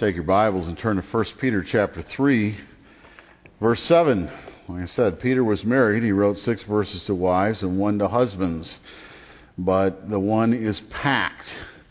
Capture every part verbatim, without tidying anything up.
Take your Bibles and turn to First Peter chapter three, verse seven. Like I said, Peter was married. He wrote six verses to wives and one to husbands. But the one is packed.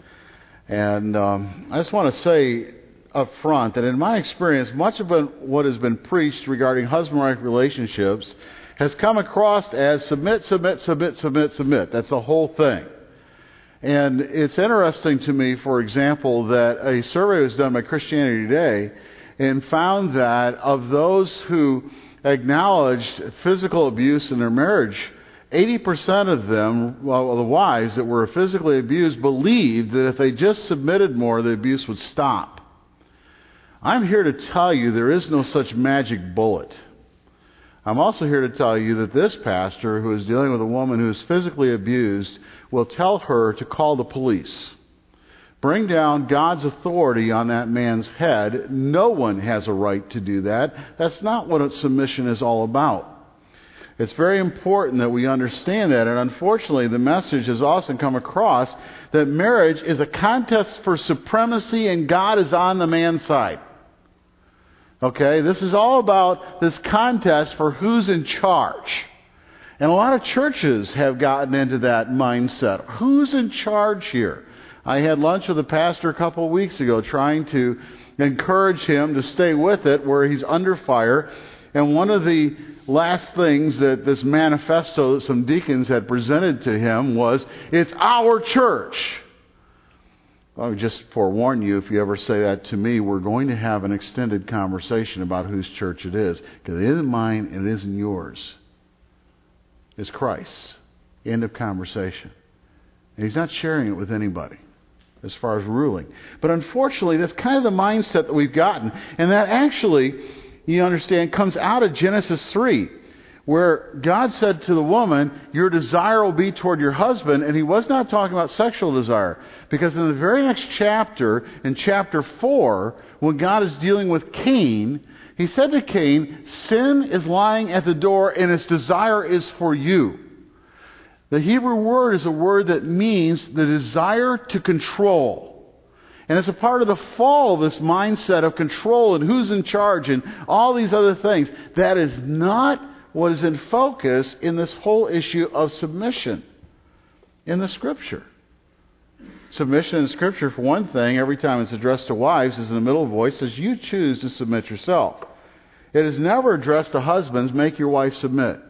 And um, I just want to say up front that in my experience, much of what has been preached regarding husband-wife relationships has come across as submit, submit, submit, submit, submit. That's the whole thing. And it's interesting to me, for example, that a survey was done by Christianity Today and found that of those who acknowledged physical abuse in their marriage, eighty percent of them, well, the wives that were physically abused, believed that if they just submitted more, the abuse would stop. I'm here to tell you there is no such magic bullet. I'm also here to tell you that this pastor who is dealing with a woman who is physically abused will tell her to call the police. Bring down God's authority on that man's head. No one has a right to do that. That's not what submission is all about. It's very important that we understand that. And unfortunately, the message has also come across that marriage is a contest for supremacy and God is on the man's side. Okay, this is all about this contest for who's in charge. And a lot of churches have gotten into that mindset. Who's in charge here? I had lunch with a pastor a couple of weeks ago trying to encourage him to stay with it where he's under fire. And one of the last things that this manifesto that some deacons had presented to him was, it's our church. I would just forewarn you, if you ever say that to me, we're going to have an extended conversation about whose church it is. Because it isn't mine and it isn't yours. It's Christ's. End of conversation. And he's not sharing it with anybody as far as ruling. But unfortunately, that's kind of the mindset that we've gotten. And that actually, you understand, comes out of Genesis three. Where God said to the woman, your desire will be toward your husband. And he was not talking about sexual desire. Because in the very next chapter, in chapter four, when God is dealing with Cain, he said to Cain, sin is lying at the door and its desire is for you. The Hebrew word is a word that means the desire to control. And it's a part of the fall of this mindset of control and who's in charge and all these other things. That is not what is in focus in this whole issue of submission in the Scripture. Submission in Scripture, for one thing, every time it's addressed to wives, is in the middle voice, says you choose to submit yourself. It is never addressed to husbands, make your wife submit.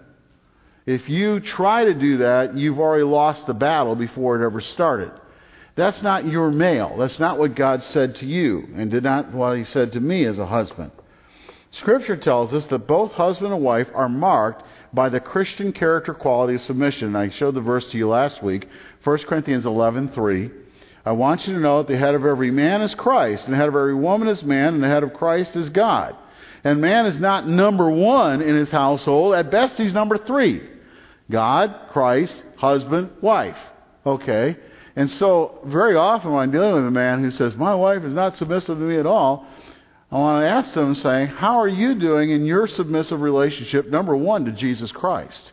If you try to do that, you've already lost the battle before it ever started. That's not your male. That's not what God said to you, and did not what He said to me as a husband. Scripture tells us that both husband and wife are marked by the Christian character quality of submission. And I showed the verse to you last week, First Corinthians eleven three. I want you to know that the head of every man is Christ, and the head of every woman is man, and the head of Christ is God. And man is not number one in his household. At best, he's number three. God, Christ, husband, wife. Okay? And so, very often when I'm dealing with a man who says, my wife is not submissive to me at all, I want to ask them, saying, how are you doing in your submissive relationship, number one, to Jesus Christ?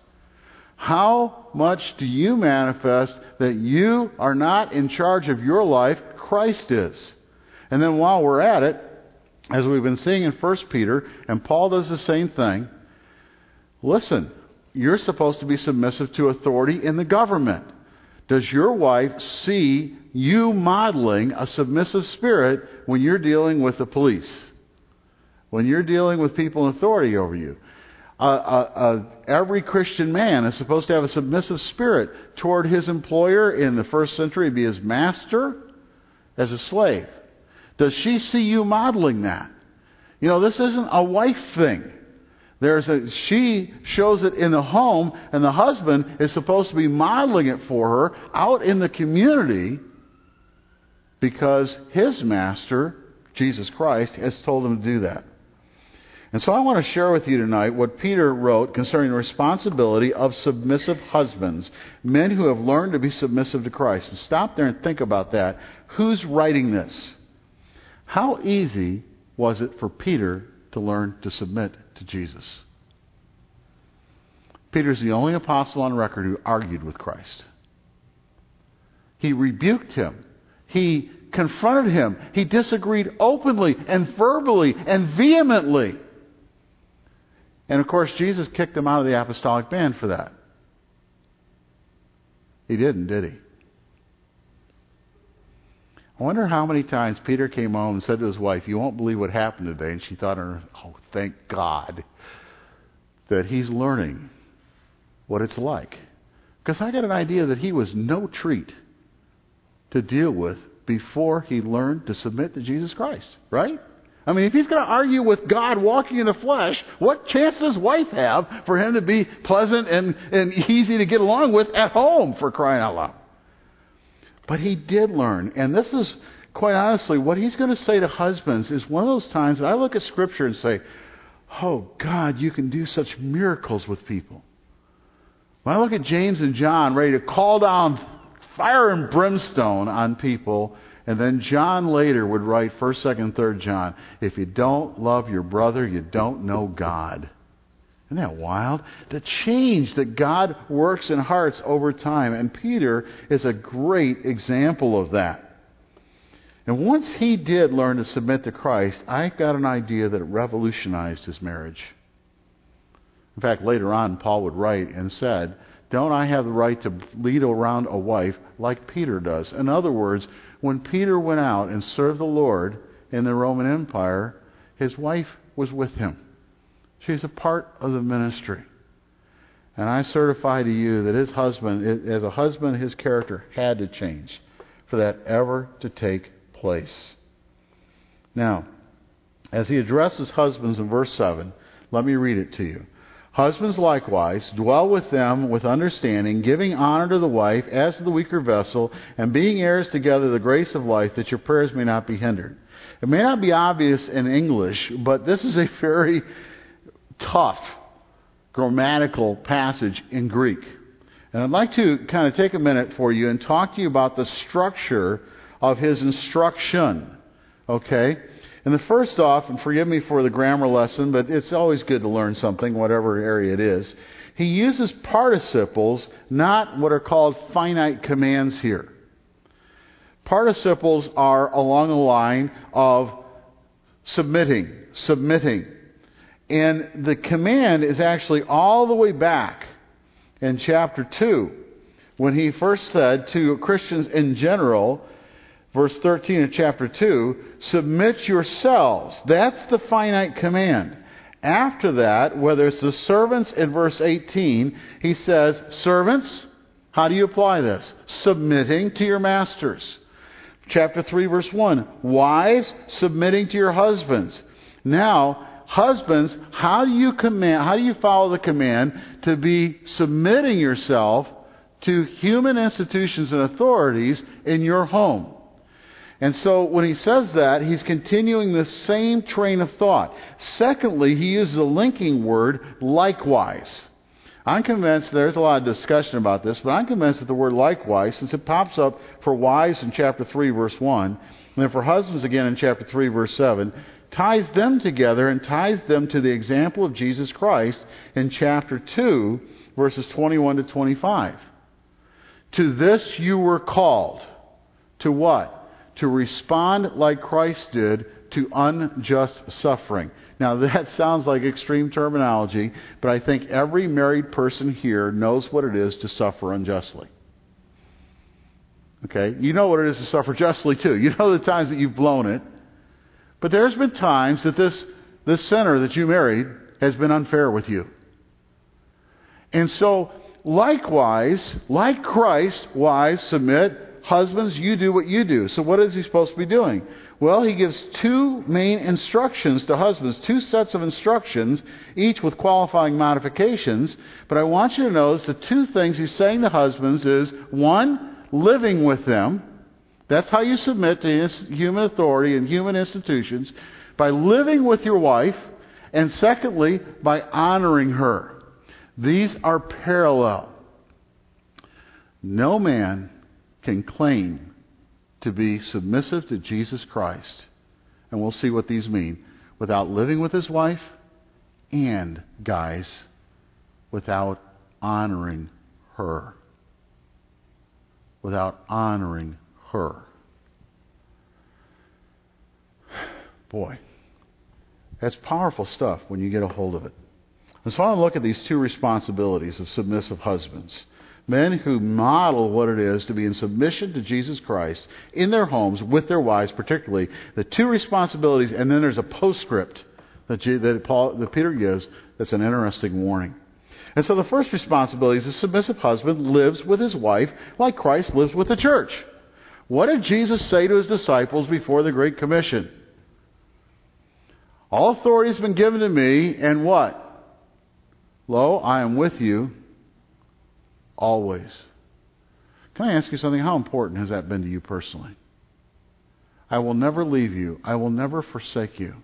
How much do you manifest that you are not in charge of your life, Christ is? And then while we're at it, as we've been seeing in First Peter, and Paul does the same thing, listen, you're supposed to be submissive to authority in the government. Does your wife see you modeling a submissive spirit when you're dealing with the police? When you're dealing with people in authority over you? Uh, uh, uh, every Christian man is supposed to have a submissive spirit toward his employer. In the first century, it'd be his master as a slave. Does she see you modeling that? You know, this isn't a wife thing. There's a, she shows it in the home, and the husband is supposed to be modeling it for her out in the community because his master, Jesus Christ, has told him to do that. And so I want to share with you tonight what Peter wrote concerning the responsibility of submissive husbands, men who have learned to be submissive to Christ. And stop there and think about that. Who's writing this? How easy was it for Peter to learn to submit to Jesus? Peter's the only apostle on record who argued with Christ. He rebuked him. He confronted him. He disagreed openly and verbally and vehemently. And of course, Jesus kicked him out of the apostolic band for that. He didn't, did he? I wonder how many times Peter came home and said to his wife, "You won't believe what happened today." And she thought, "Oh, thank God that he's learning what it's like." Because I got an idea that he was no treat to deal with before he learned to submit to Jesus Christ, right? I mean, if he's going to argue with God walking in the flesh, what chance does his wife have for him to be pleasant and, and easy to get along with at home, for crying out loud? But he did learn. And this is, quite honestly, what he's going to say to husbands is one of those times that I look at Scripture and say, "Oh, God, you can do such miracles with people." When I look at James and John ready to call down fire and brimstone on people, and then John later would write first, second, third John, "If you don't love your brother, you don't know God." Isn't that wild? The change that God works in hearts over time. And Peter is a great example of that. And once he did learn to submit to Christ, I got an idea that it revolutionized his marriage. In fact, later on, Paul would write and said, "Don't I have the right to lead around a wife like Peter does?" In other words, when Peter went out and served the Lord in the Roman Empire, his wife was with him. She's a part of the ministry. And I certify to you that his husband, as a husband, his character had to change for that ever to take place. Now, as he addresses husbands in verse seven, let me read it to you. "Husbands likewise, dwell with them with understanding, giving honor to the wife as to the weaker vessel, and being heirs together of the grace of life, that your prayers may not be hindered." It may not be obvious in English, but this is a very tough grammatical passage in Greek. And I'd like to kind of take a minute for you and talk to you about the structure of his instruction. Okay? And the first off, and forgive me for the grammar lesson, but it's always good to learn something, whatever area it is. He uses participles, not what are called finite commands here. Participles are along the line of submitting, submitting. And the command is actually all the way back in chapter two, when he first said to Christians in general, verse thirteen of chapter two, "Submit yourselves." That's the finite command. After that, whether it's the servants in verse eighteen, he says, "Servants, how do you apply this? Submitting to your masters." Chapter three, verse one, "Wives, submitting to your husbands." Now, husbands, how do you command, how do you follow the command to be submitting yourself to human institutions and authorities in your home? And so when he says that, he's continuing the same train of thought. Secondly, he uses a linking word, likewise. I'm convinced, there's a lot of discussion about this, but I'm convinced that the word likewise, since it pops up for wives in chapter three, verse one, and then for husbands again in chapter three, verse seven, ties them together and ties them to the example of Jesus Christ in chapter two, verses twenty-one to twenty-five. To this you were called. To what? To respond like Christ did to unjust suffering. Now that sounds like extreme terminology, but I think every married person here knows what it is to suffer unjustly. Okay? You know what it is to suffer justly too. You know the times that you've blown it. But there's been times that this, this sinner that you married has been unfair with you. And so, likewise, like Christ, wives, submit. Husbands, you do what you do. So what is he supposed to be doing? Well, he gives two main instructions to husbands, two sets of instructions, each with qualifying modifications. But I want you to notice the two things he's saying to husbands is, one, living with them. That's how you submit to human authority and human institutions, by living with your wife, and secondly, by honoring her. These are parallel. No man can claim to be submissive to Jesus Christ, and we'll see what these mean, without living with his wife, and, guys, without honoring her. Without honoring her. Boy, that's powerful stuff when you get a hold of it. And so I want to look at these two responsibilities of submissive husbands. Men who model what it is to be in submission to Jesus Christ in their homes, with their wives particularly. The two responsibilities, and then there's a postscript that, G, that, Paul, that Peter gives that's an interesting warning. And so the first responsibility is a submissive husband lives with his wife like Christ lives with the church. What did Jesus say to his disciples before the Great Commission? All authority has been given to me, and what? Lo, I am with you always. Can I ask you something? How important has that been to you personally? I will never leave you. I will never forsake you.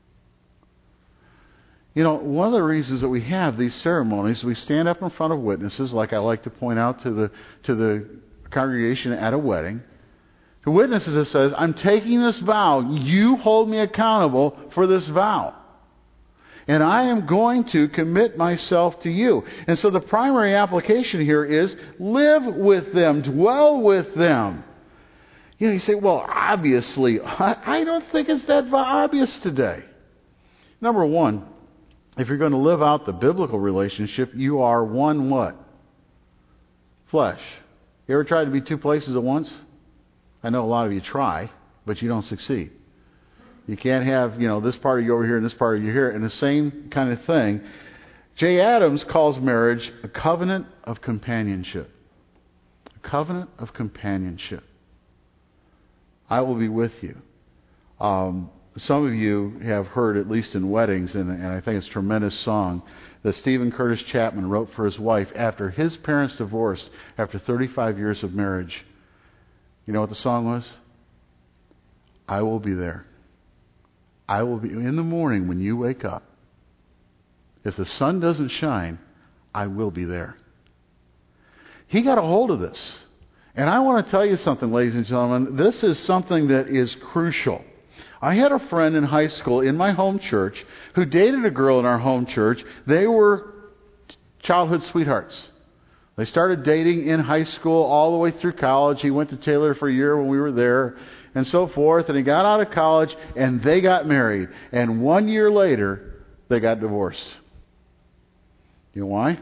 You know, one of the reasons that we have these ceremonies, we stand up in front of witnesses, like I like to point out to the to the congregation at a wedding. The witnesses that says, I'm taking this vow. You hold me accountable for this vow. And I am going to commit myself to you. And so the primary application here is live with them, dwell with them. You know, you say, well, obviously, I, I don't think it's that obvious today. Number one, if you're going to live out the biblical relationship, you are one what? Flesh. You ever tried to be two places at once? I know a lot of you try, but you don't succeed. You can't have, you know, this part of you over here and this part of you here, and the same kind of thing. Jay Adams calls marriage a covenant of companionship. A covenant of companionship. I will be with you. Um, some of you have heard, at least in weddings, and, and I think it's a tremendous song, that Stephen Curtis Chapman wrote for his wife after his parents divorced after thirty-five years of marriage. You know what the song was? I will be there. I will be in the morning when you wake up. If the sun doesn't shine, I will be there. He got a hold of this. And I want to tell you something, ladies and gentlemen. This is something that is crucial. I had a friend in high school in my home church who dated a girl in our home church. They were childhood sweethearts. They started dating in high school all the way through college. He went to Taylor for a year when we were there and so forth. And he got out of college and they got married. And one year later, they got divorced. You know why?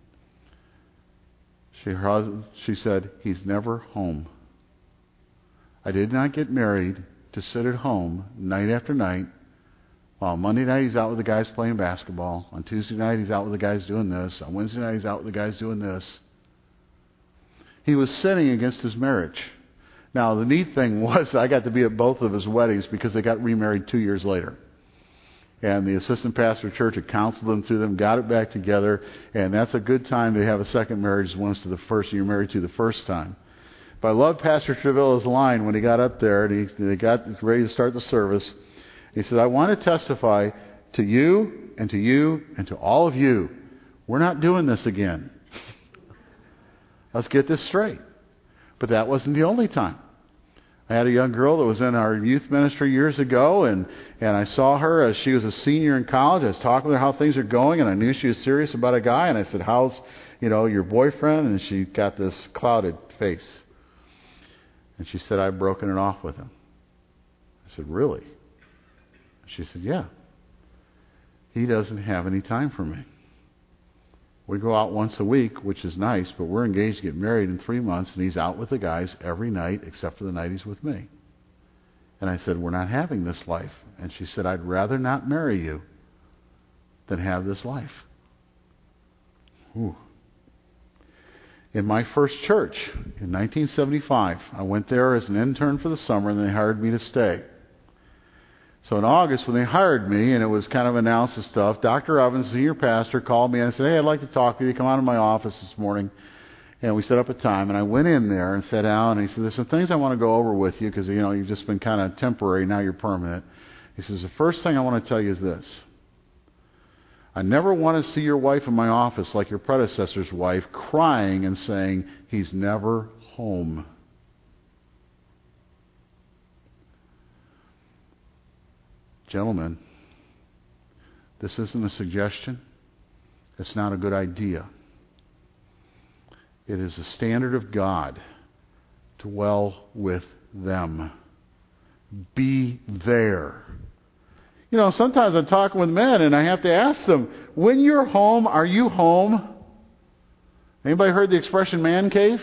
She, she said, he's never home. I did not get married to sit at home night after night. While Monday night he's out with the guys playing basketball. On Tuesday night he's out with the guys doing this. On Wednesday night he's out with the guys doing this. He was sinning against his marriage. Now the neat thing was I got to be at both of his weddings because they got remarried two years later. And the assistant pastor of church had counseled them through them, got it back together, and that's a good time to have a second marriage as once to the first you're married to the first time. But I love Pastor Trevilla's line when he got up there and he, they got ready to start the service. He said, I want to testify to you and to you and to all of you. We're not doing this again. Let's get this straight. But that wasn't the only time. I had a young girl that was in our youth ministry years ago, and, and I saw her as she was a senior in college. I was talking with her how things are going, and I knew she was serious about a guy. And I said, how's, you know, your boyfriend? And she got this clouded face. And she said, I've broken it off with him. I said, really? She said, yeah. He doesn't have any time for me. We go out once a week, which is nice, but we're engaged to get married in three months, and he's out with the guys every night except for the night he's with me. And I said, we're not having this life. And she said, I'd rather not marry you than have this life. Ooh. In my first church in nineteen seventy-five, I went there as an intern for the summer, and they hired me to stay. So in August, when they hired me, and it was kind of announced and stuff, Doctor Evans, senior pastor, called me and said, hey, I'd like to talk with you. Come out of my office this morning. And we set up a time, and I went in there and sat down, and he said, there's some things I want to go over with you because, you know, you've just been kind of temporary, now you're permanent. He says, the first thing I want to tell you is this. I never want to see your wife in my office like your predecessor's wife crying and saying, he's never home. Gentlemen, this isn't a suggestion. It's not a good idea. It is a standard of God. Dwell with them. Be there. You know, sometimes I'm talking with men and I have to ask them, when you're home, are you home? Anybody heard the expression man cave?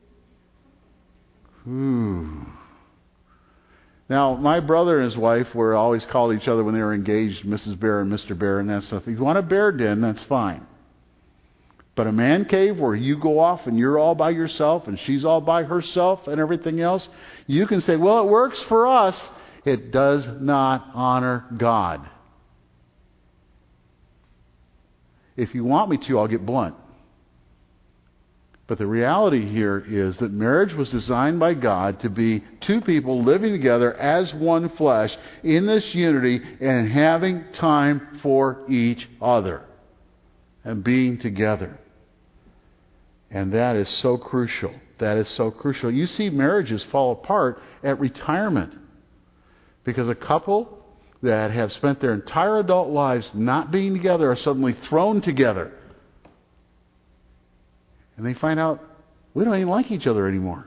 Ooh. Now, my brother and his wife were always called each other when they were engaged, Missus Bear and Mister Bear and that stuff. If you want a bear den, that's fine. But a man cave where you go off and you're all by yourself and she's all by herself and everything else, you can say, well, it works for us. It does not honor God. If you want me to, I'll get blunt. But the reality here is that marriage was designed by God to be two people living together as one flesh in this unity and having time for each other and being together. And that is so crucial. That is so crucial. You see marriages fall apart at retirement because a couple that have spent their entire adult lives not being together are suddenly thrown together. And they find out, we don't even like each other anymore.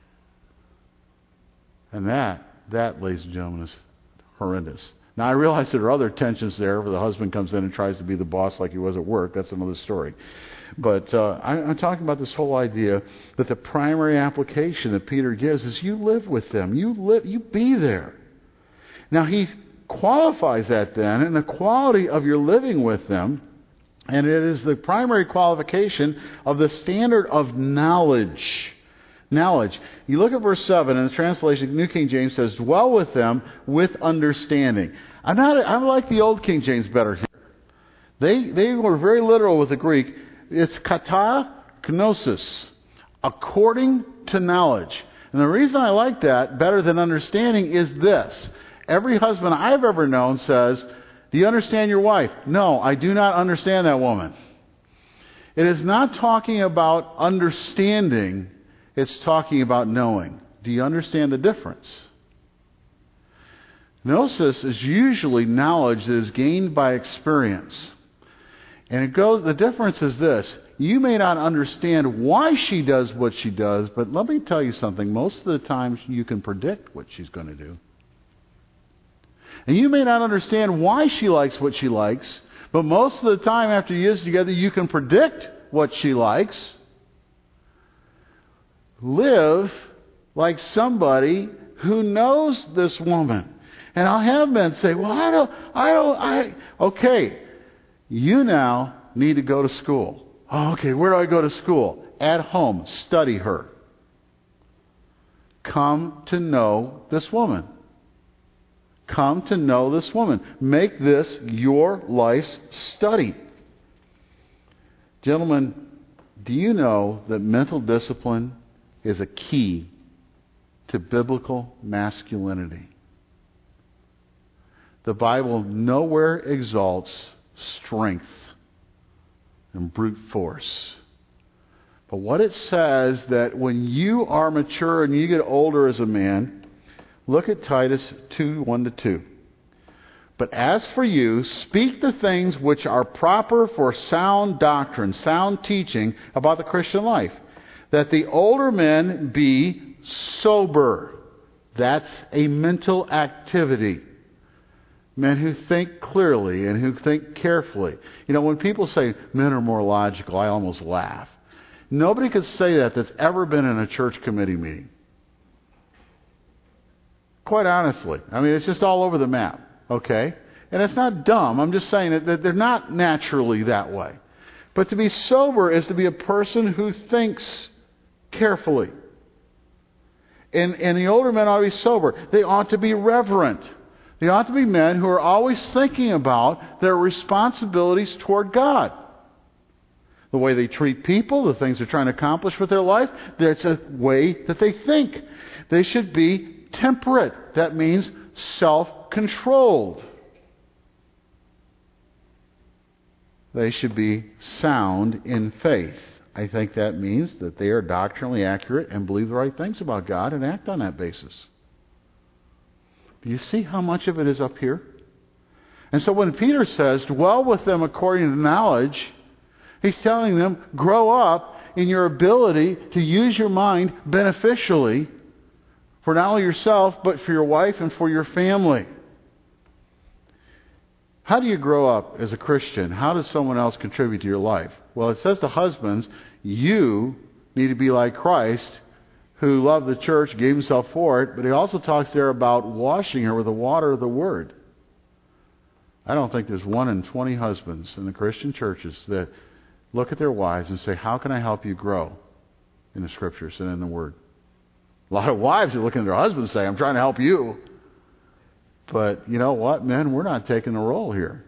And that, that, ladies and gentlemen, is horrendous. Now, I realize there are other tensions there where the husband comes in and tries to be the boss like he was at work. That's another story. But uh, I, I'm talking about this whole idea that the primary application that Peter gives is you live with them. You live, you be there. Now, he qualifies that then in the quality of your living with them. And it is the primary qualification of the standard of knowledge. Knowledge. You look at verse seven, and the translation, New King James says, dwell with them with understanding. I'm not, I like the Old King James better here. They, they were very literal with the Greek. It's kata gnosis, according to knowledge. And the reason I like that better than understanding is this. Every husband I've ever known says, do you understand your wife? No, I do not understand that woman. It is not talking about understanding. It's talking about knowing. Do you understand the difference? Gnosis is usually knowledge that is gained by experience. And it goes. The difference is this. You may not understand why she does what she does, but let me tell you something. Most of the time you can predict what she's going to do. And you may not understand why she likes what she likes, but most of the time after years together, you can predict what she likes. Live like somebody who knows this woman. And I'll have men say, well, I don't, I don't, I, okay, you now need to go to school. Oh, okay, where do I go to school? At home, study her. Come to know this woman. Come to know this woman. Make this your life's study. Gentlemen, do you know that mental discipline is a key to biblical masculinity? The Bible nowhere exalts strength and brute force. But what it says that when you are mature and you get older as a man, look at Titus two, one to two. But as for you, speak the things which are proper for sound doctrine, sound teaching about the Christian life, that the older men be sober. That's a mental activity. Men who think clearly and who think carefully. You know, when people say men are more logical, I almost laugh. Nobody could say that that's ever been in a church committee meeting. Quite honestly. I mean, it's just all over the map. Okay? And it's not dumb. I'm just saying that they're not naturally that way. But to be sober is to be a person who thinks carefully. And, and the older men ought to be sober. They ought to be reverent. They ought to be men who are always thinking about their responsibilities toward God. The way they treat people, the things they're trying to accomplish with their life, that's a way that they think. They should be temperate. That means self-controlled. They should be sound in faith. I think that means that they are doctrinally accurate and believe the right things about God and act on that basis. Do you see how much of it is up here? And so when Peter says, dwell with them according to knowledge, he's telling them, grow up in your ability to use your mind beneficially for not only yourself, but for your wife and for your family. How do you grow up as a Christian? How does someone else contribute to your life? Well, it says to husbands, you need to be like Christ, who loved the church, gave himself for it, but he also talks there about washing her with the water of the Word. I don't think there's one in twenty husbands in the Christian churches that look at their wives and say, how can I help you grow in the Scriptures and in the Word? A lot of wives are looking at their husbands and say, I'm trying to help you. But you know what, men, we're not taking the role here.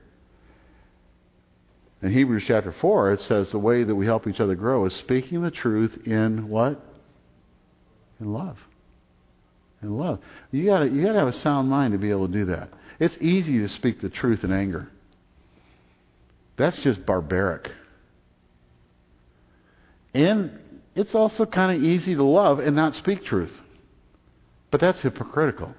In Hebrews chapter four, it says the way that we help each other grow is speaking the truth in what? In love. In love. You gotta, you gotta have a sound mind to be able to do that. It's easy to speak the truth in anger. That's just barbaric. And it's also kind of easy to love and not speak truth. But that's hypocritical.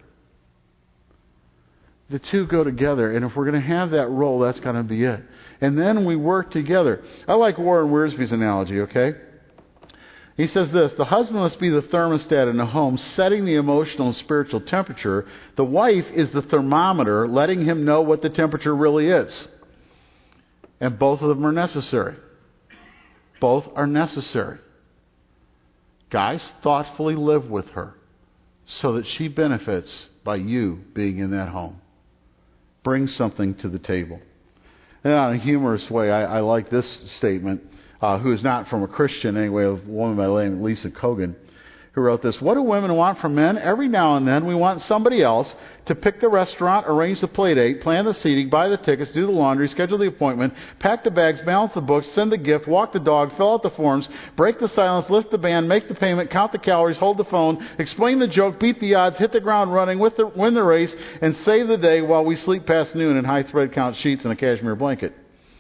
The two go together, and if we're going to have that role, that's going to be it. And then we work together. I like Warren Wiersbe's analogy, okay? He says this, the husband must be the thermostat in the home, setting the emotional and spiritual temperature. The wife is the thermometer, letting him know what the temperature really is. And both of them are necessary. Both are necessary. Guys, thoughtfully live with her so that she benefits by you being in that home. Bring something to the table. And in a humorous way, I, I like this statement, uh, who is not from a Christian anyway, a woman by the name of Lisa Kogan, who wrote this. What do women want from men? Every now and then we want somebody else to pick the restaurant, arrange the play date, plan the seating, buy the tickets, do the laundry, schedule the appointment, pack the bags, balance the books, send the gift, walk the dog, fill out the forms, break the silence, lift the band, make the payment, count the calories, hold the phone, explain the joke, beat the odds, hit the ground running, with the, win the race, and save the day while we sleep past noon in high thread count sheets and a cashmere blanket.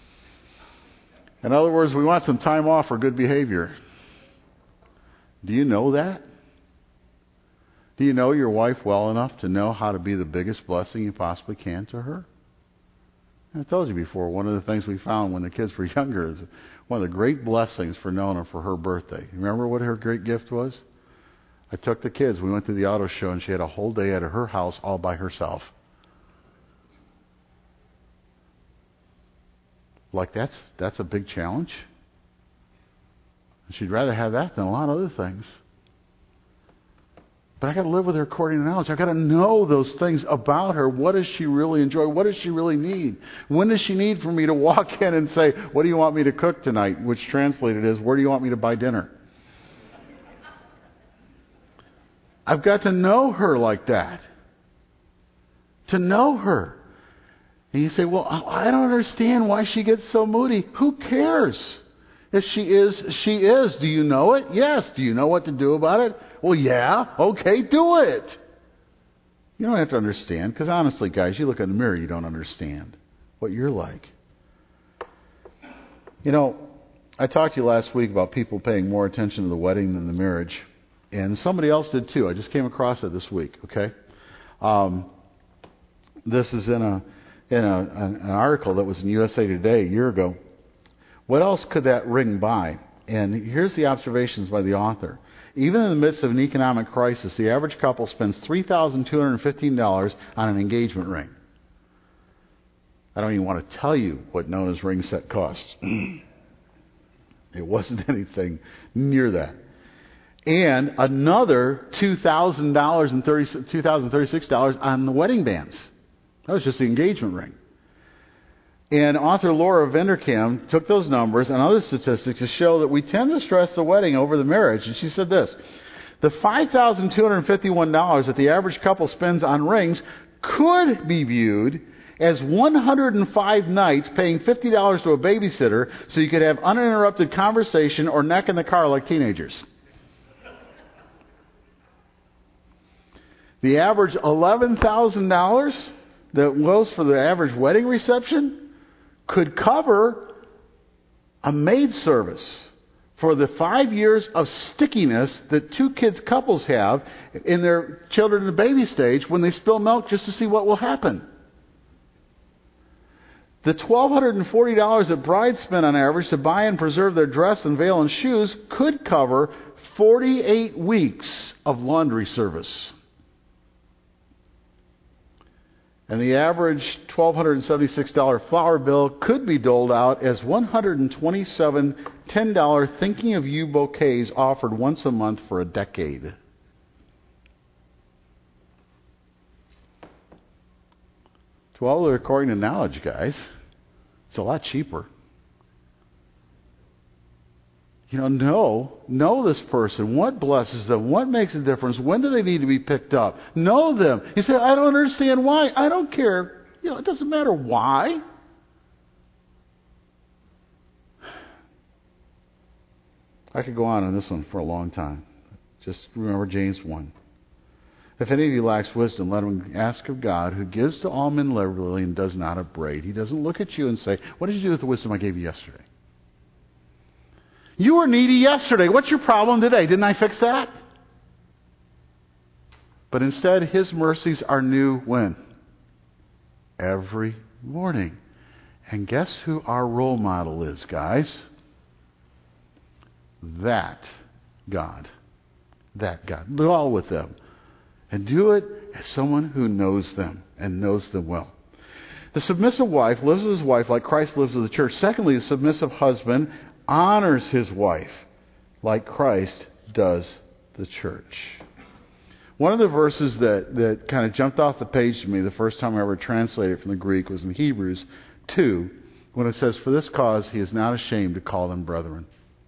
In other words, we want some time off for good behavior. Do you know that? Do you know your wife well enough to know how to be the biggest blessing you possibly can to her? I told you before, one of the things we found when the kids were younger is one of the great blessings for Nona for her birthday. Remember what her great gift was? I took the kids, we went to the auto show, and she had a whole day at her house all by herself. Like that's that's a big challenge. She'd rather have that than a lot of other things. But I got to live with her according to knowledge. I got to know those things about her. What does she really enjoy? What does she really need? When does she need for me to walk in and say, what do you want me to cook tonight? Which translated is, where do you want me to buy dinner? I've got to know her like that. To know her. And you say, well, I don't understand why she gets so moody. Who cares? If she is, she is. Do you know it? Yes. Do you know what to do about it? Well, yeah. Okay, do it. You don't have to understand, because honestly, guys, you look in the mirror, you don't understand what you're like. You know, I talked to you last week about people paying more attention to the wedding than the marriage, and somebody else did too. I just came across it this week, okay? Um, this is in a in a, an, an article that was in U S A Today a year ago. What else could that ring buy? And here's the observations by the author. Even in the midst of an economic crisis, the average couple spends three thousand two hundred fifteen dollars on an engagement ring. I don't even want to tell you what Nona's ring set cost. It wasn't anything near that. And another two thousand dollars and two thousand thirty-six dollars on the wedding bands. That was just the engagement ring. And author Laura Vanderkam took those numbers and other statistics to show that we tend to stress the wedding over the marriage. And she said this, the five thousand two hundred fifty-one dollars that the average couple spends on rings could be viewed as one hundred five nights paying fifty dollars to a babysitter so you could have uninterrupted conversation or neck in the car like teenagers. The average eleven thousand dollars that goes for the average wedding reception could cover a maid service for the five years of stickiness that two kids couples have in their children in the baby stage when they spill milk just to see what will happen. The one thousand two hundred forty dollars that brides spend on average to buy and preserve their dress and veil and shoes could cover forty-eight weeks of laundry service. And the average one thousand two hundred seventy-six dollars flower bill could be doled out as one hundred twenty-seven ten dollars Thinking of You bouquets offered once a month for a decade. Well, according to knowledge, guys, it's a lot cheaper. You know, know, know this person. What blesses them? What makes a difference? When do they need to be picked up? Know them. You say, I don't understand why. I don't care. You know, it doesn't matter why. I could go on on this one for a long time. Just remember James one. If any of you lacks wisdom, let him ask of God, who gives to all men liberally and does not upbraid. He doesn't look at you and say, what did you do with the wisdom I gave you yesterday? You were needy yesterday. What's your problem today? Didn't I fix that? But instead, his mercies are new when? Every morning. And guess who our role model is, guys? That God. That God. Dwell with them. And do it as someone who knows them and knows them well. The submissive wife lives with his wife like Christ lives with the church. Secondly, the submissive husband honors his wife like Christ does the church. One of the verses that, that kind of jumped off the page to me the first time I ever translated it from the Greek was in Hebrews two, when it says, for this cause he is not ashamed to call them brethren.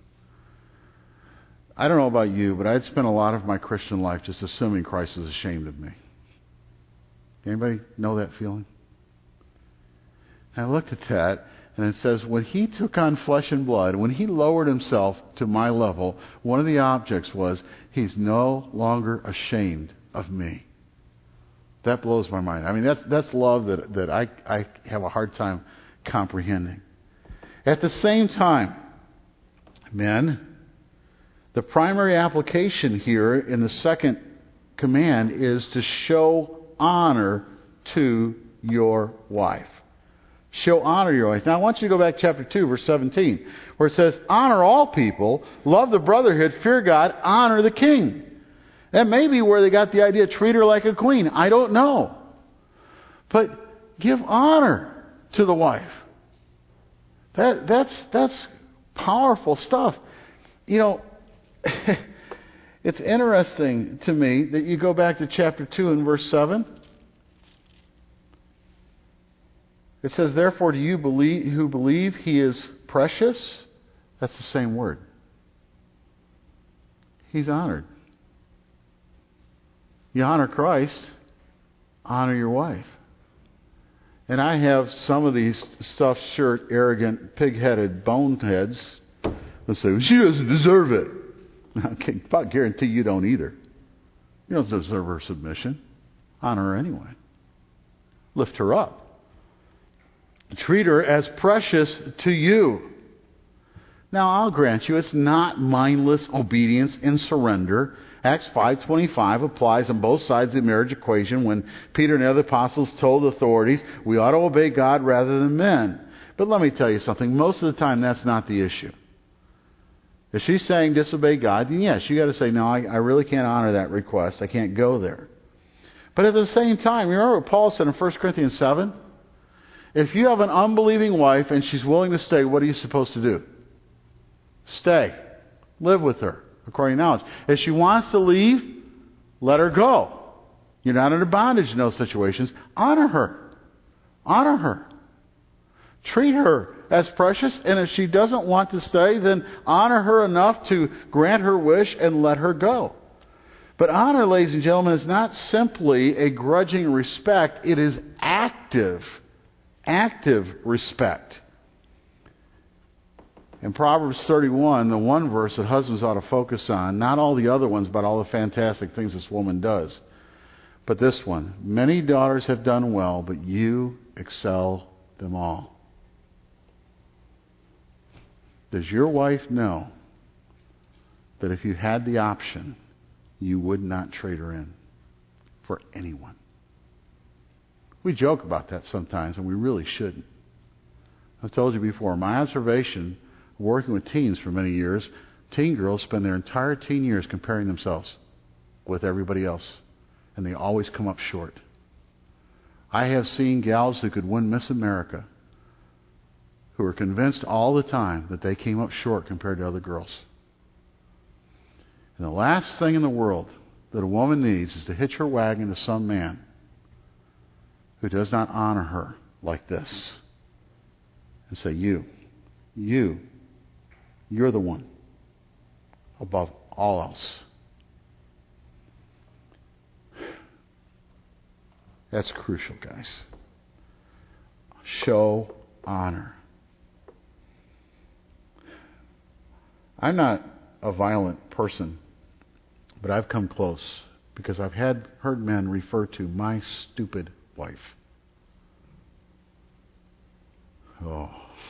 I don't know about you, but I'd spent a lot of my Christian life just assuming Christ was ashamed of me. Anybody know that feeling? And I looked at that, and it says, when he took on flesh and blood, when he lowered himself to my level, one of the objects was, he's no longer ashamed of me. That blows my mind. I mean, that's that's love that, that I, I have a hard time comprehending. At the same time, men, the primary application here in the second command is to show honor to your wife. Show honor to your wife. Now I want you to go back to chapter two, verse seventeen, where it says, honor all people, love the brotherhood, fear God, honor the king. That may be where they got the idea, treat her like a queen. I don't know. But give honor to the wife. That that's that's powerful stuff. You know, it's interesting to me that you go back to chapter two and verse seven. It says, therefore, do you believe who believe he is precious? That's the same word. He's honored. You honor Christ, honor your wife. And I have some of these stuffed shirt, arrogant, pig-headed boneheads that say, well, she doesn't deserve it. I can about guarantee you don't either. You don't deserve her submission. Honor her anyway. Lift her up. Treat her as precious to you. Now, I'll grant you, it's not mindless obedience and surrender. Acts five twenty-five applies on both sides of the marriage equation when Peter and the other apostles told authorities, we ought to obey God rather than men. But let me tell you something. Most of the time, that's not the issue. If she's saying disobey God, then yes, you got to say, no, I, I really can't honor that request. I can't go there. But at the same time, remember what Paul said in First Corinthians seven? If you have an unbelieving wife and she's willing to stay, what are you supposed to do? Stay. Live with her, according to knowledge. If she wants to leave, let her go. You're not under bondage in those situations. Honor her. Honor her. Treat her as precious, and if she doesn't want to stay, then honor her enough to grant her wish and let her go. But honor, ladies and gentlemen, is not simply a grudging respect. It is active, active respect. In Proverbs thirty-one, the one verse that husbands ought to focus on, not all the other ones, but all the fantastic things this woman does. But this one, many daughters have done well, but you excel them all. Does your wife know that if you had the option, you would not trade her in for anyone? We joke about that sometimes, and we really shouldn't. I've told you before, my observation, working with teens for many years, teen girls spend their entire teen years comparing themselves with everybody else, and they always come up short. I have seen gals who could win Miss America who are convinced all the time that they came up short compared to other girls. And the last thing in the world that a woman needs is to hitch her wagon to some man who does not honor her like this and say, you, you, you're the one above all else. That's crucial, guys. Show honor. I'm not a violent person, but I've come close because I've had heard men refer to my stupid wife. Oh,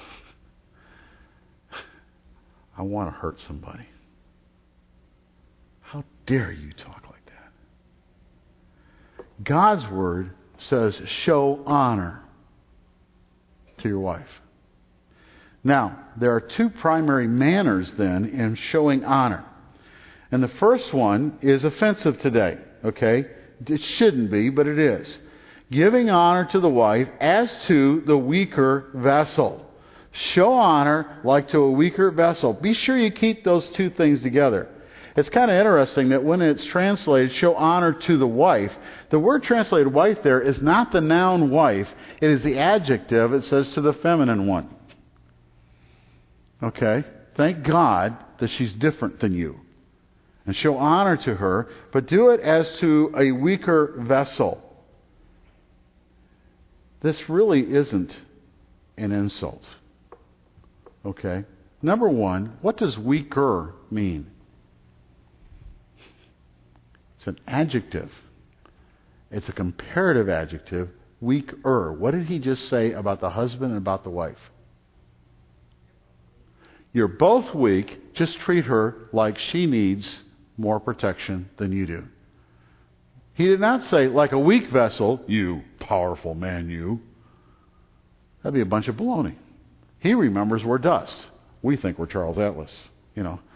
I want to hurt somebody. How dare you talk like that? God's word says show honor to your wife. Now, there are two primary manners then in showing honor. And the first one is offensive today, okay? It shouldn't be, but it is. Giving honor to the wife as to the weaker vessel. Show honor like to a weaker vessel. Be sure you keep those two things together. It's kind of interesting that when it's translated, show honor to the wife, the word translated wife there is not the noun wife. It is the adjective. It says to the feminine one. Okay? Thank God that she's different than you. And show honor to her, but do it as to a weaker vessel. This really isn't an insult. Okay? Number one, what does weaker mean? It's an adjective. It's a comparative adjective. Weaker. What did he just say about the husband and about the wife? You're both weak. Just treat her like she needs more protection than you do. He did not say, like a weak vessel, you powerful man, you. That'd be a bunch of baloney. He remembers we're dust. We think we're Charles Atlas. You know.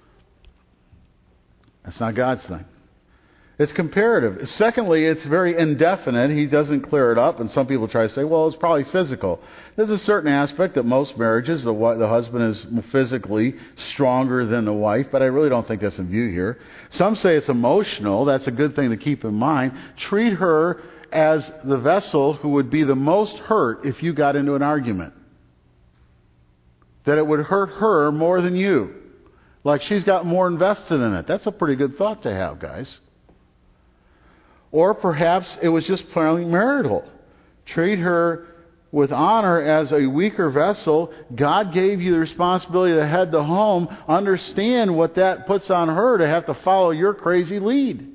That's not God's thing. It's comparative. Secondly, it's very indefinite. He doesn't clear it up, and some people try to say, well, it's probably physical. There's a certain aspect that most marriages, the, the husband is physically stronger than the wife, but I really don't think that's in view here. Some say it's emotional. That's a good thing to keep in mind. Treat her as the vessel who would be the most hurt if you got into an argument. That it would hurt her more than you. Like she's got more invested in it. That's a pretty good thought to have, guys. Or perhaps it was just plain marital. Treat her with honor as a weaker vessel. God gave you the responsibility to head the home. Understand what that puts on her to have to follow your crazy lead.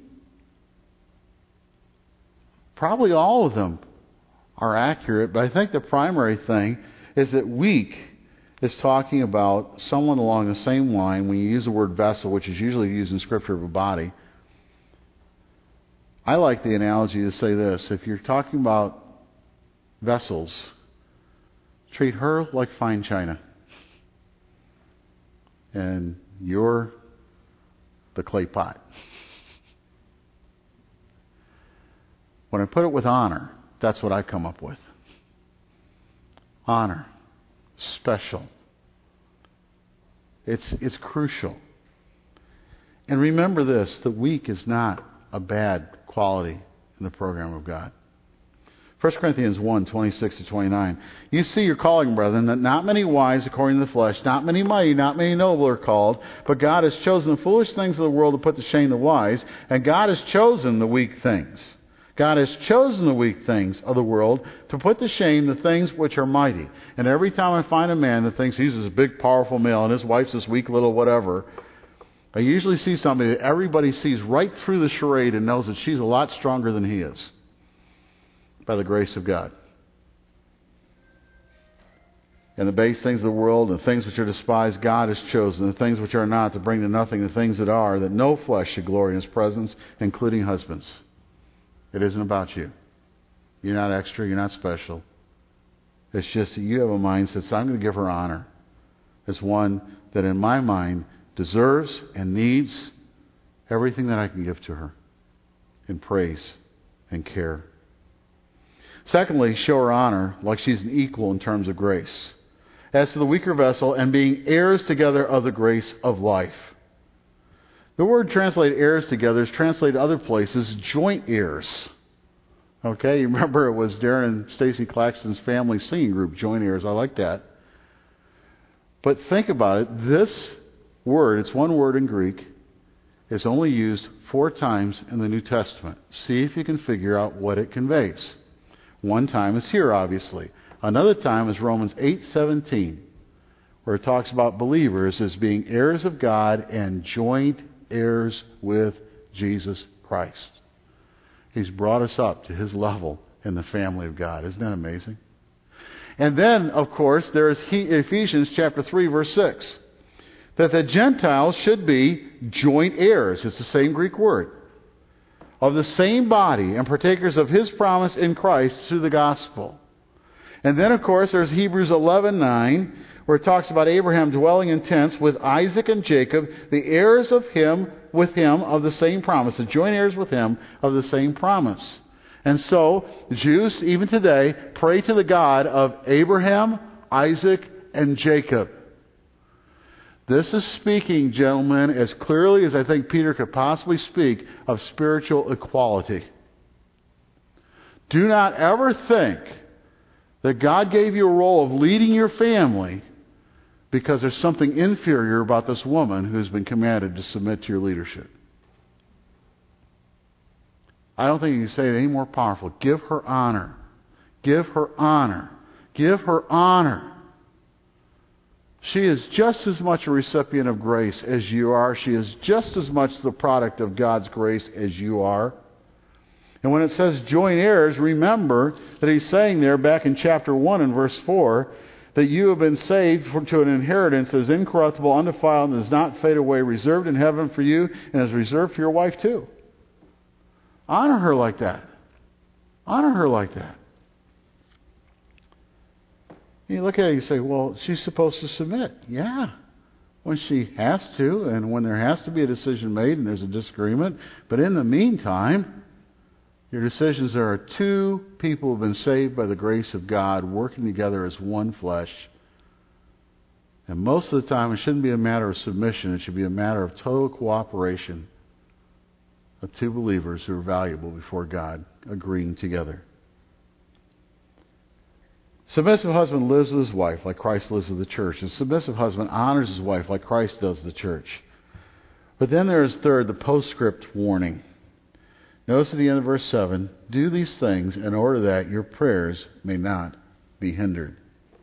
Probably all of them are accurate, but I think the primary thing is that weak is talking about someone along the same line when you use the word vessel, which is usually used in Scripture of a body. I like the analogy to say this. If you're talking about vessels, treat her like fine china. And you're the clay pot. When I put it with honor, that's what I come up with. Honor. Special. It's, it's crucial. And remember this, the weak is not a bad quality in the program of God. First Corinthians one, twenty-six to twenty-nine. You see your calling, brethren, that not many wise according to the flesh, not many mighty, not many noble are called, but God has chosen the foolish things of the world to put to shame the wise, and God has chosen the weak things. God has chosen the weak things of the world to put to shame the things which are mighty. And every time I find a man that thinks he's this big, powerful male and his wife's this weak little whatever, I usually see somebody that everybody sees right through the charade and knows that she's a lot stronger than he is. By the grace of God. And the base things of the world and the things which are despised, God has chosen. The things which are not, to bring to nothing the things that are, that no flesh should glory in His presence, including husbands. It isn't about you. You're not extra. You're not special. It's just that you have a mindset that says, I'm going to give her honor as one that in my mind deserves and needs everything that I can give to her in praise and care. Secondly, show her honor like she's an equal in terms of grace. As to the weaker vessel, and being heirs together of the grace of life. The word translated heirs together is translated other places joint heirs. Okay, you remember it was Darren and Stacy Claxton's family singing group, joint heirs. I like that. But think about it. This word, it's one word in Greek, is only used four times in the New Testament. See if you can figure out what it conveys. One time is here, obviously. Another time is Romans eight seventeen, where it talks about believers as being heirs of God and joint heirs with Jesus Christ. He's brought us up to his level in the family of God. Isn't that amazing? And then, of course, there is Ephesians chapter three, verse six. That the Gentiles should be joint heirs. It's the same Greek word. Of the same body and partakers of his promise in Christ through the gospel. And then, of course, there's Hebrews eleven nine, where it talks about Abraham dwelling in tents with Isaac and Jacob, the heirs of him with him of the same promise, the joint heirs with him of the same promise. And so, Jews, even today, pray to the God of Abraham, Isaac, and Jacob. This is speaking, gentlemen, as clearly as I think Peter could possibly speak of spiritual equality. Do not ever think that God gave you a role of leading your family because there's something inferior about this woman who's been commanded to submit to your leadership. I don't think you can say it any more powerful. Give her honor. Give her honor. Give her honor. She is just as much a recipient of grace as you are. She is just as much the product of God's grace as you are. And when it says joint heirs, remember that he's saying there back in chapter one and verse four that you have been saved for, to an inheritance that is incorruptible, undefiled, and does not fade away, reserved in heaven for you, and is reserved for your wife too. Honor her like that. Honor her like that. You look at it and you say, well, she's supposed to submit. Yeah, when she has to, and when there has to be a decision made and there's a disagreement. But in the meantime, your decisions are two people who have been saved by the grace of God working together as one flesh. And most of the time, it shouldn't be a matter of submission. It should be a matter of total cooperation of two believers who are valuable before God, agreeing together. Submissive husband lives with his wife like Christ lives with the church. And submissive husband honors his wife like Christ does the church. But then there is third, the postscript warning. Notice at the end of verse seven, do these things in order that your prayers may not be hindered.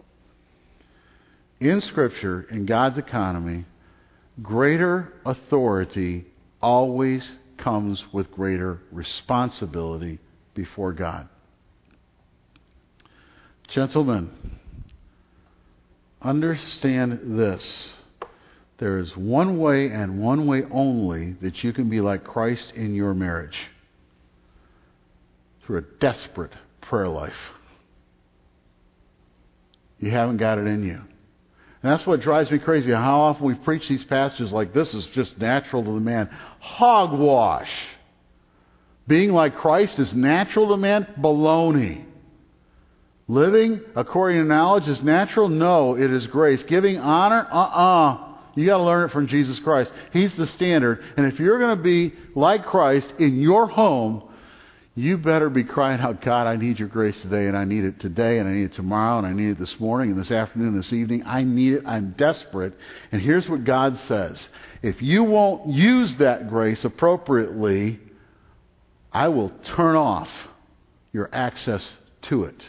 In Scripture, in God's economy, greater authority always comes with greater responsibility before God. Gentlemen, understand this. There is one way and one way only that you can be like Christ in your marriage. Through a desperate prayer life. You haven't got it in you. And that's what drives me crazy. How often we preach these passages like this is just natural to the man. Hogwash. Being like Christ is natural to man? Baloney. Living according to knowledge is natural? No, it is grace. Giving honor? Uh-uh. You got to learn it from Jesus Christ. He's the standard. And if you're going to be like Christ in your home, you better be crying out, God, I need your grace today, and I need it today, and I need it tomorrow, and I need it this morning, and this afternoon, and this evening. I need it. I'm desperate. And here's what God says. If you won't use that grace appropriately, I will turn off your access to it.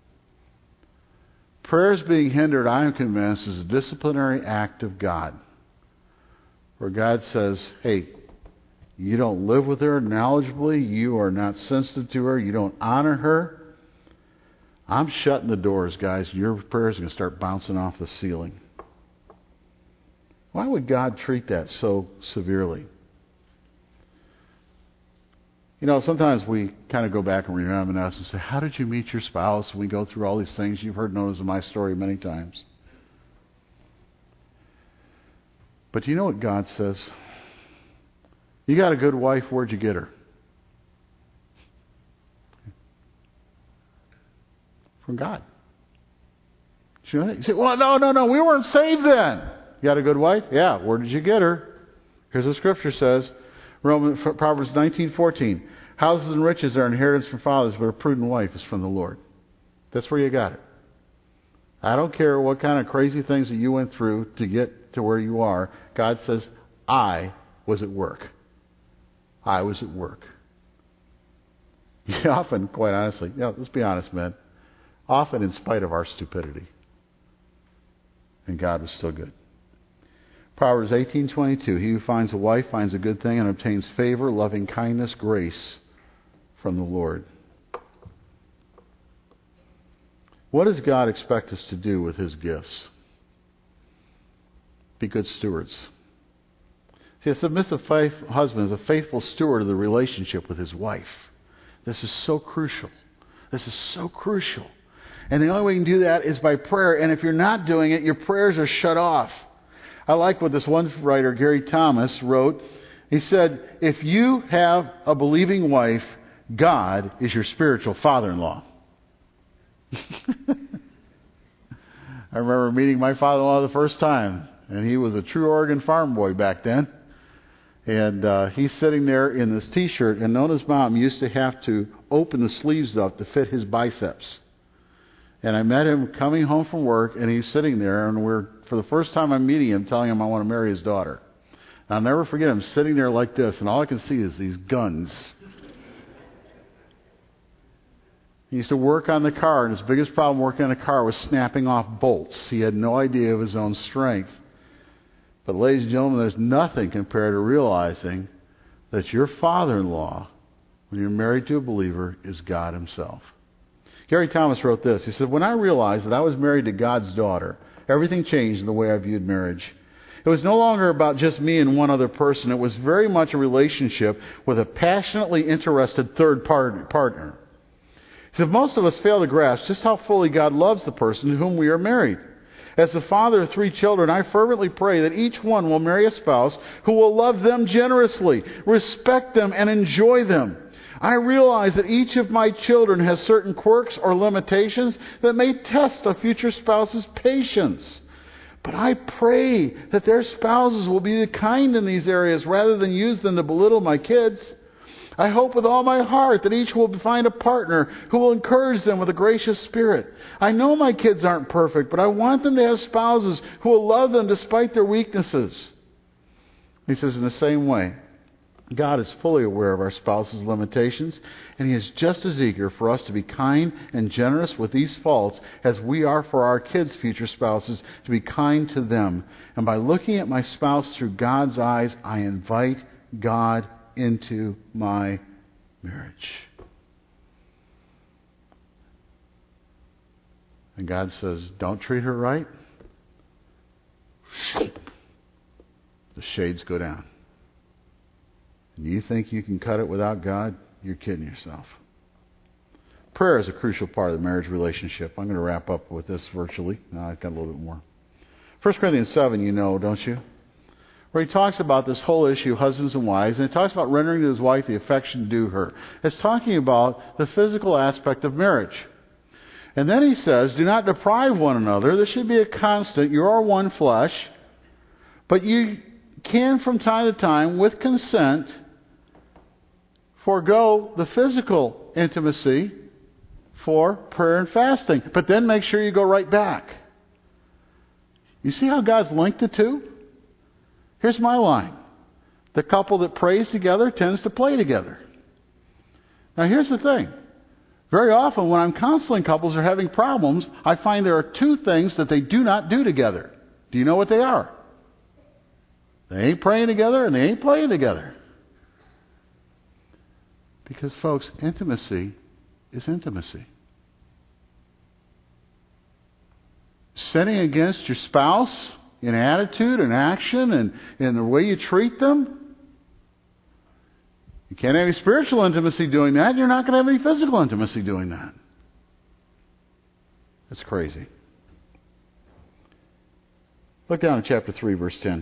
Prayers being hindered, I am convinced, is a disciplinary act of God. Where God says, hey, you don't live with her knowledgeably. You are not sensitive to her. You don't honor her. I'm shutting the doors, guys. Your prayers are going to start bouncing off the ceiling. Why would God treat that so severely? You know, sometimes we kind of go back and reminisce and say, how did you meet your spouse? And we go through all these things. You've heard notice of my story many times. But do you know what God says? You got a good wife, where'd you get her? from God. You say, well, no, no, no, we weren't saved then. You got a good wife? Yeah. Where did you get her? Here's what Scripture says. Romans, Proverbs nineteen fourteen. Houses and riches are inheritance from fathers, but a prudent wife is from the Lord. That's where you got it. I don't care what kind of crazy things that you went through to get to where you are. God says, I was at work. I was at work. You often, quite honestly, you know, let's be honest, man, often in spite of our stupidity. And God was still good. Proverbs eighteen twenty-two. He who finds a wife finds a good thing and obtains favor, loving kindness, grace from the Lord. What does God expect us to do with His gifts? Be good stewards. See, a submissive faith, husband is a faithful steward of the relationship with his wife. This is so crucial. This is so crucial. And the only way you can do that is by prayer. And if you're not doing it, your prayers are shut off. I like what this one writer, Gary Thomas, wrote. He said, if you have a believing wife, God is your spiritual father-in-law. I remember meeting my father-in-law the first time, and he was a true Oregon farm boy back then. And uh, he's sitting there in this T-shirt, and Nona's mom used to have to open the sleeves up to fit his biceps. And I met him coming home from work, and he's sitting there, and we're, for the first time I'm meeting him, telling him I want to marry his daughter. And I'll never forget him sitting there like this, and all I can see is these guns. He used to work on the car, and his biggest problem working on the car was snapping off bolts. He had no idea of his own strength. But ladies and gentlemen, there's nothing compared to realizing that your father-in-law, when you're married to a believer, is God Himself. Gary Thomas wrote this. He said, when I realized that I was married to God's daughter, everything changed in the way I viewed marriage. It was no longer about just me and one other person. It was very much a relationship with a passionately interested third part- partner. He said, most of us fail to grasp just how fully God loves the person to whom we are married. As the father of three children, I fervently pray that each one will marry a spouse who will love them generously, respect them, and enjoy them. I realize that each of my children has certain quirks or limitations that may test a future spouse's patience. But I pray that their spouses will be kind in these areas rather than use them to belittle my kids. I hope with all my heart that each will find a partner who will encourage them with a gracious spirit. I know my kids aren't perfect, but I want them to have spouses who will love them despite their weaknesses. He says, in the same way, God is fully aware of our spouse's limitations, and He is just as eager for us to be kind and generous with these faults as we are for our kids' future spouses to be kind to them. And by looking at my spouse through God's eyes, I invite God into my marriage. And God says, don't treat her right. The shades go down. And you think you can cut it without God? You're kidding yourself. Prayer is a crucial part of the marriage relationship. I'm going to wrap up with this virtually. No, I've got a little bit more. First Corinthians seven, you know, don't you? Where he talks about this whole issue, husbands and wives, and he talks about rendering to his wife the affection due her. It's talking about the physical aspect of marriage. And then he says, do not deprive one another. There should be a constant. You are one flesh. But you can, from time to time, with consent, forego the physical intimacy for prayer and fasting. But then make sure you go right back. You see how God's linked the two? Here's my line. The couple that prays together tends to play together. Now here's the thing. Very often when I'm counseling couples who are having problems, I find there are two things that they do not do together. Do you know what they are? They ain't praying together and they ain't playing together. Because, folks, intimacy is intimacy. Sinning against your spouse in attitude and action and in the way you treat them, you can't have any spiritual intimacy doing that. You're not going to have any physical intimacy doing that. That's crazy. Look down at chapter three, verse ten.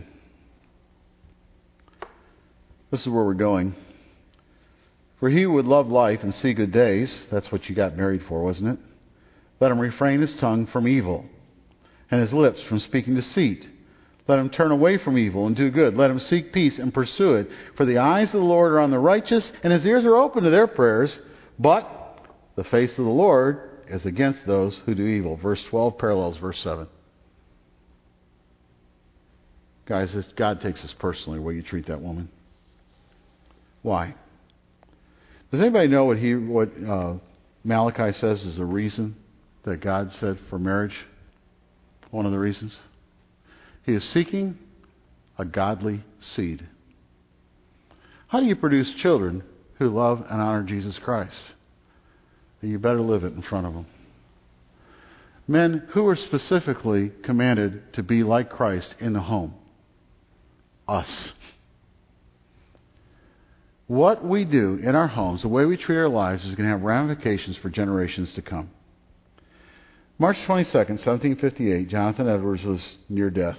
This is where we're going. For he who would love life and see good days, that's what you got married for, wasn't it? Let him refrain his tongue from evil, and his lips from speaking deceit. Let him turn away from evil and do good. Let him seek peace and pursue it. For the eyes of the Lord are on the righteous, and his ears are open to their prayers. But the face of the Lord is against those who do evil. Verse twelve parallels verse seven. Guys, this, God takes this personally, the way you treat that woman. Why? Does anybody know what he, what uh, Malachi says is the reason that God said for marriage? One of the reasons? He is seeking a godly seed. How do you produce children who love and honor Jesus Christ? You better live it in front of them. Men who are specifically commanded to be like Christ in the home. Us. What we do in our homes, the way we treat our lives, is going to have ramifications for generations to come. March twenty-second, seventeen fifty-eight, Jonathan Edwards was near death.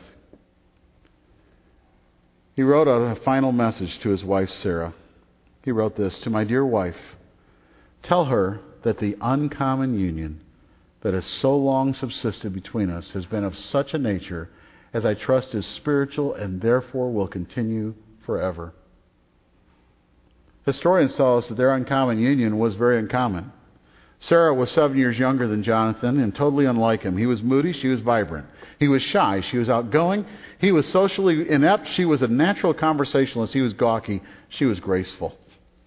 He wrote out a final message to his wife, Sarah. He wrote this: "To my dear wife, tell her that the uncommon union that has so long subsisted between us has been of such a nature as I trust is spiritual and therefore will continue forever." Historians tell us that their uncommon union was very uncommon. Sarah was seven years younger than Jonathan and totally unlike him. He was moody, she was vibrant. He was shy, she was outgoing. He was socially inept, she was a natural conversationalist. He was gawky, she was graceful.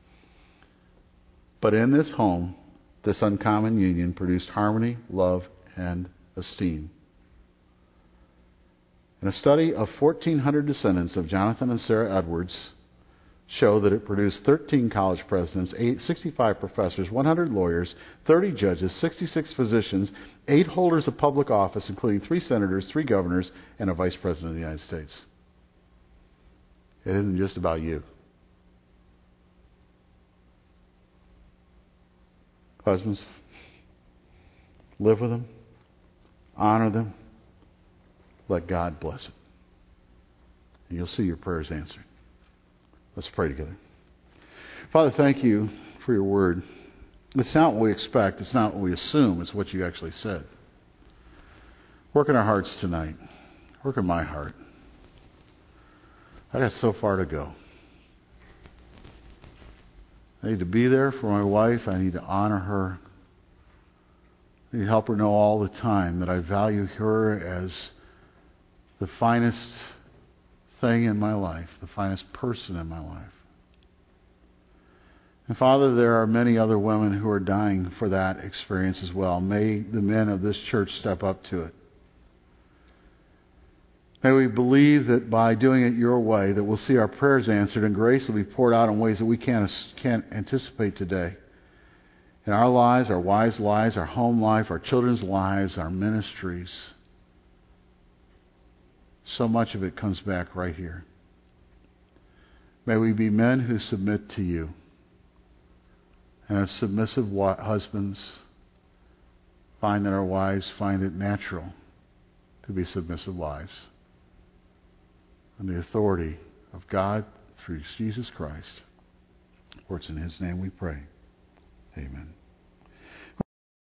But in this home, this uncommon union produced harmony, love, and esteem. And a study of fourteen hundred descendants of Jonathan and Sarah Edwards show that it produced thirteen college presidents, eight, sixty-five professors, one hundred lawyers, thirty judges, sixty-six physicians, eight holders of public office, including three senators, three governors, and a vice president of the United States. It isn't just about you. Husbands, live with them, honor them, let God bless it. And you'll see your prayers answered. Let's pray together. Father, thank you for your word. It's not what we expect. It's not what we assume. It's what you actually said. Work in our hearts tonight. Work in my heart. I got so far to go. I need to be there for my wife. I need to honor her. I need to help her know all the time that I value her as the finest thing in my life, the finest person in my life. And Father, there are many other women who are dying for that experience as well. May the men of this church step up to it. May we believe that by doing it your way, that we'll see our prayers answered and grace will be poured out in ways that we can't, can't anticipate today. In our lives, our wives' lives, our home life, our children's lives, our ministries. So much of it comes back right here. May we be men who submit to you. And as submissive husbands, find that our wives find it natural to be submissive wives. And the authority of God through Jesus Christ. For it's in His name we pray. Amen.